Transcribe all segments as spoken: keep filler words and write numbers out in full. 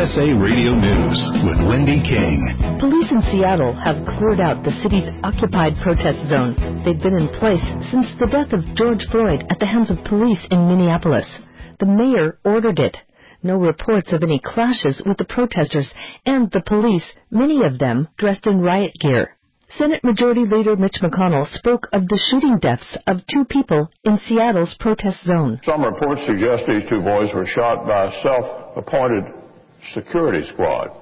S A Radio News with Wendy King. Police in Seattle have cleared out the city's occupied protest zone. They've been in place since the death of George Floyd at the hands of police in Minneapolis. The mayor ordered it. No reports of any clashes with the protesters and the police, many of them dressed in riot gear. Senate Majority Leader Mitch McConnell spoke of the shooting deaths of two people in Seattle's protest zone. Some reports suggest these two boys were shot by a self-appointed security squad.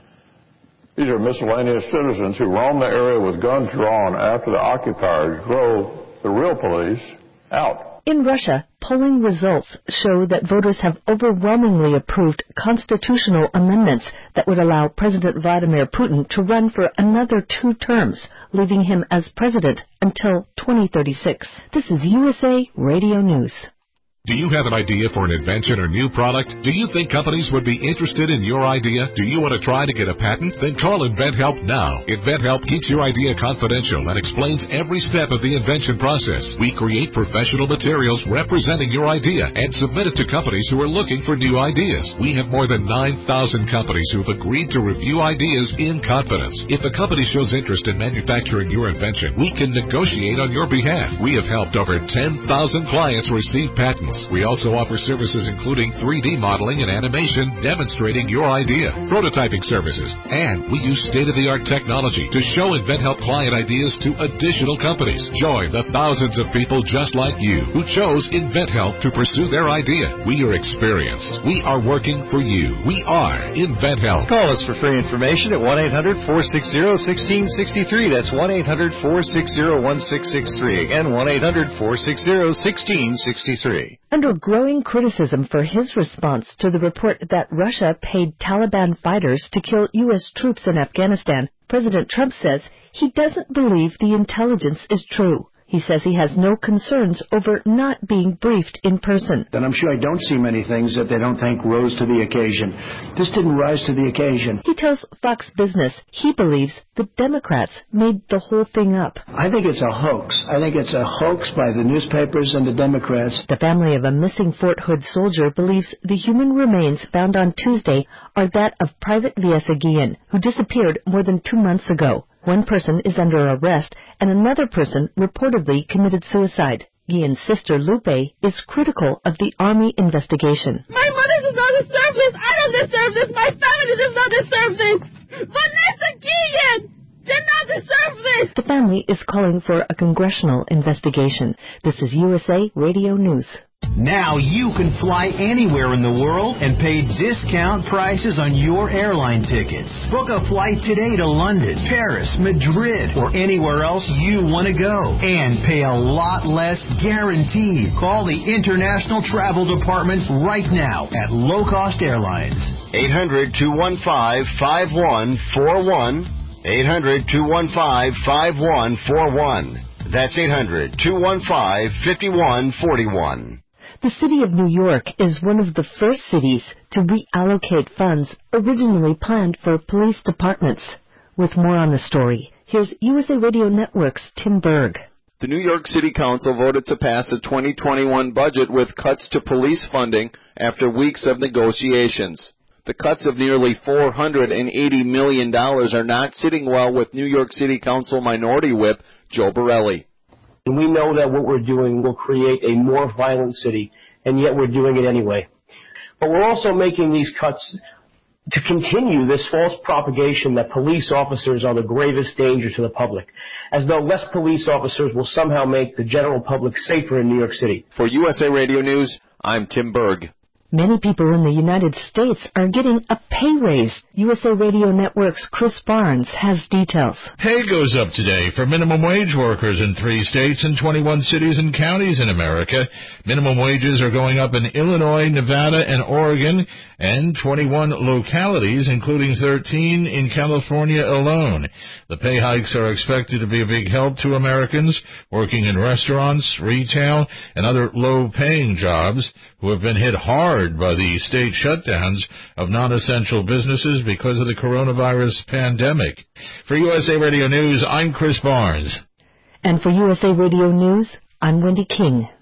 These are miscellaneous citizens who roamed the area with guns drawn after the occupiers drove the real police out. In Russia, polling results show that voters have overwhelmingly approved constitutional amendments that would allow President Vladimir Putin to run for another two terms, leaving him as president until twenty thirty-six. This is U S A Radio News. Do you have an idea for an invention or new product? Do you think companies would be interested in your idea? Do you want to try to get a patent? Then call InventHelp now. InventHelp keeps your idea confidential and explains every step of the invention process. We create professional materials representing your idea and submit it to companies who are looking for new ideas. We have more than nine thousand companies who have agreed to review ideas in confidence. If a company shows interest in manufacturing your invention, we can negotiate on your behalf. We have helped over ten thousand clients receive patents. We also offer services including three D modeling and animation demonstrating your idea, prototyping services, and we use state-of-the-art technology to show InventHelp client ideas to additional companies. Join the thousands of people just like you who chose InventHelp to pursue their idea. We are experienced. We are working for you. We are InventHelp. Call us for free information at one eight hundred four six zero one six six three. That's one eight hundred four six zero one six six three. Again, one eight hundred four six zero one six six three. Under growing criticism for his response to the report that Russia paid Taliban fighters to kill U S troops in Afghanistan, President Trump says he doesn't believe the intelligence is true. He says he has no concerns over not being briefed in person. And I'm sure I don't see many things that they don't think rose to the occasion. This didn't rise to the occasion. He tells Fox Business he believes the Democrats made the whole thing up. I think it's a hoax. I think it's a hoax by the newspapers and the Democrats. The family of a missing Fort Hood soldier believes the human remains found on Tuesday are that of Private Viesa Guillen, who disappeared more than two months ago. One person is under arrest, and another person reportedly committed suicide. Guillen's sister, Lupe, is critical of the Army investigation. My mother does not deserve this. I don't deserve this. My family does not deserve this. Vanessa Guillen did not deserve this. The family is calling for a congressional investigation. This is U S A Radio News. Now you can fly anywhere in the world and pay discount prices on your airline tickets. Book a flight today to London, Paris, Madrid, or anywhere else you want to go. And pay a lot less guaranteed. Call the International Travel Department right now at Low Cost Airlines. eight hundred two one five five one four one. eight hundred two one five five one four one. That's eight hundred two one five five one four one. The city of New York is one of the first cities to reallocate funds originally planned for police departments. With more on the story, here's U S A Radio Network's Tim Berg. The New York City Council voted to pass a twenty twenty-one budget with cuts to police funding after weeks of negotiations. The cuts of nearly four hundred eighty million dollars are not sitting well with New York City Council Minority Whip Joe Borelli. And we know that what we're doing will create a more violent city, and yet we're doing it anyway. But we're also making these cuts to continue this false propagation that police officers are the gravest danger to the public, as though less police officers will somehow make the general public safer in New York City. For U S A Radio News, I'm Tim Berg. Many people in the United States are getting a pay raise. U S A Radio Network's Chris Barnes has details. Pay goes up today for minimum wage workers in three states and twenty-one cities and counties in America. Minimum wages are going up in Illinois, Nevada, and Oregon, and twenty-one localities, including thirteen in California alone. The pay hikes are expected to be a big help to Americans working in restaurants, retail, and other low-paying jobs who have been hit hard by the state shutdowns of non-essential businesses because of the coronavirus pandemic. For U S A Radio News, I'm Chris Barnes. And for U S A Radio News, I'm Wendy King.